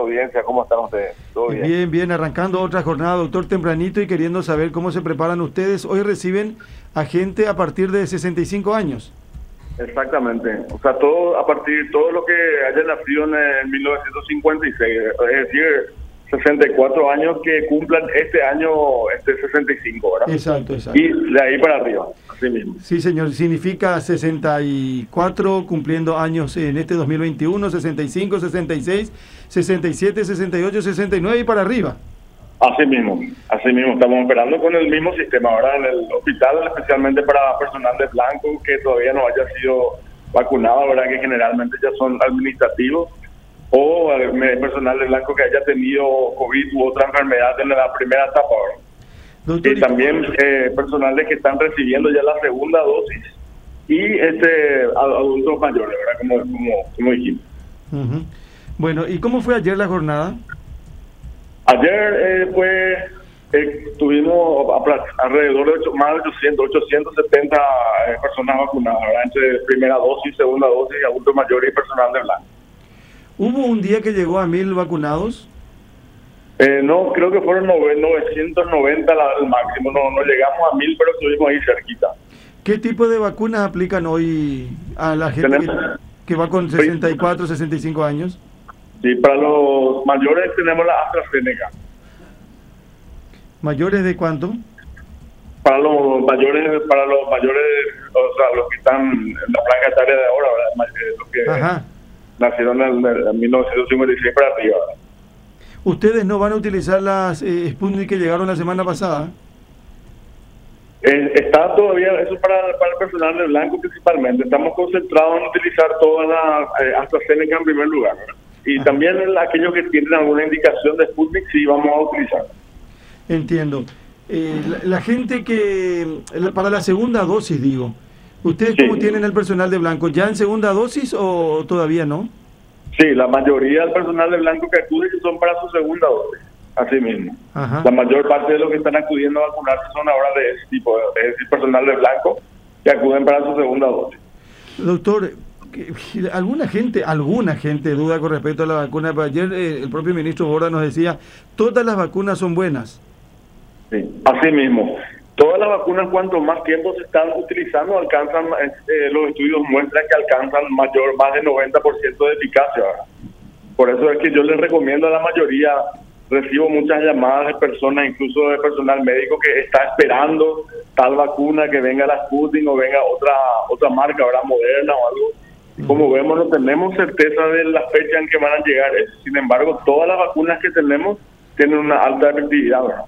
audiencia. ¿Cómo están ustedes? ¿Todo bien? Bien, bien, arrancando otra jornada, doctor, tempranito y queriendo saber cómo se preparan ustedes. Hoy reciben a gente a partir de 65 años. Exactamente. O sea, todo lo que haya nacido en 1956, es decir, 64 años que cumplan este año 65, ¿verdad? Exacto, exacto. Y de ahí para arriba, así mismo. Sí, señor, significa 64 cumpliendo años en este 2021, 65, 66, 67, 68, 69 y para arriba. Así mismo, estamos operando con el mismo sistema ahora en el hospital, especialmente para personal de blanco que todavía no haya sido vacunado, ¿verdad? Que generalmente ya son administrativos, o personal de blanco que haya tenido COVID u otra enfermedad en la primera etapa, ¿verdad? Doctor, y también personales que están recibiendo ya la segunda dosis y adultos mayores, ¿verdad? Como dijimos. Bueno, ¿y cómo fue ayer la jornada? Ayer tuvimos alrededor de más de 870 personas vacunadas, ¿verdad? Entre primera dosis, segunda dosis, adultos mayores y personal de blanco. ¿Hubo un día que llegó a 1000 vacunados? No, creo que fueron 990 el máximo. No llegamos a 1000, pero estuvimos ahí cerquita. ¿Qué tipo de vacunas aplican hoy a la gente que va con 64, 65 años? Sí, para los mayores tenemos la AstraZeneca. ¿Mayores de cuánto? Para los mayores, o sea, los que están en la franja etaria de ahora, ¿verdad? Los que nacieron en 1956 para arriba, ¿verdad? ¿Ustedes no van a utilizar las Sputnik que llegaron la semana pasada? Está todavía, eso para el personal de blanco principalmente. Estamos concentrados en utilizar toda la AstraZeneca en primer lugar, ¿verdad? Y también aquellos que tienen alguna indicación de Sputnik sí vamos a utilizar. Entiendo. La gente para la segunda dosis, digo, ¿ustedes cómo tienen el personal de blanco? ¿Ya en segunda dosis o todavía no? Sí, la mayoría del personal de blanco que acude son para su segunda dosis, así mismo. La mayor parte de los que están acudiendo a vacunarse son ahora de ese tipo, es decir, personal de blanco que acuden para su segunda dosis. Doctor, alguna gente duda con respecto a la vacuna. Ayer el propio ministro Borda nos decía, todas las vacunas son buenas. Sí, así mismo. Todas las vacunas, cuanto más tiempo se están utilizando, alcanzan, los estudios muestran que alcanzan más de 90% de eficacia, ¿verdad? Por eso es que yo les recomiendo a la mayoría, recibo muchas llamadas de personas, incluso de personal médico, que está esperando tal vacuna, que venga la Sputnik o venga otra marca, ¿verdad? Moderna o algo. Y como vemos, no tenemos certeza de la fecha en que van a llegar. Sin embargo, todas las vacunas que tenemos tienen una alta efectividad, ¿verdad?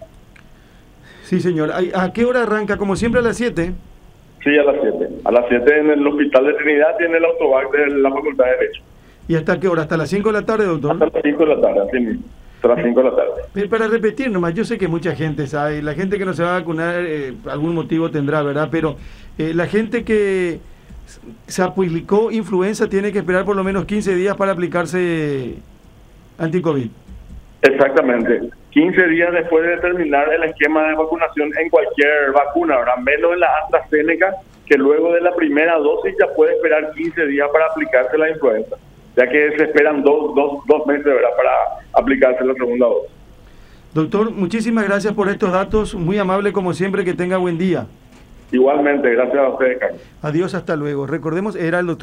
Sí, señor. ¿A qué hora arranca? Como siempre a las 7. Sí, a las 7. A las 7 en el Hospital de Trinidad tiene el autobac de la Facultad de Derecho. ¿Y hasta qué hora? ¿Hasta las 5 de la tarde, doctor? Hasta las 5 de la tarde, así mismo. Hasta las 5 de la tarde. Para repetir nomás, yo sé que mucha gente sabe, la gente que no se va a vacunar, algún motivo tendrá, ¿verdad? Pero la gente que se aplicó influenza tiene que esperar por lo menos 15 días para aplicarse anti-COVID. Exactamente. 15 días después de terminar el esquema de vacunación en cualquier vacuna, ¿verdad? Menos en la AstraZeneca, que luego de la primera dosis ya puede esperar 15 días para aplicarse la influenza, ya que se esperan dos meses, ¿verdad?, para aplicarse la segunda dosis. Doctor, muchísimas gracias por estos datos, muy amable como siempre, que tenga buen día. Igualmente, gracias a ustedes, Carlos. Adiós, hasta luego. Recordemos, era el doctor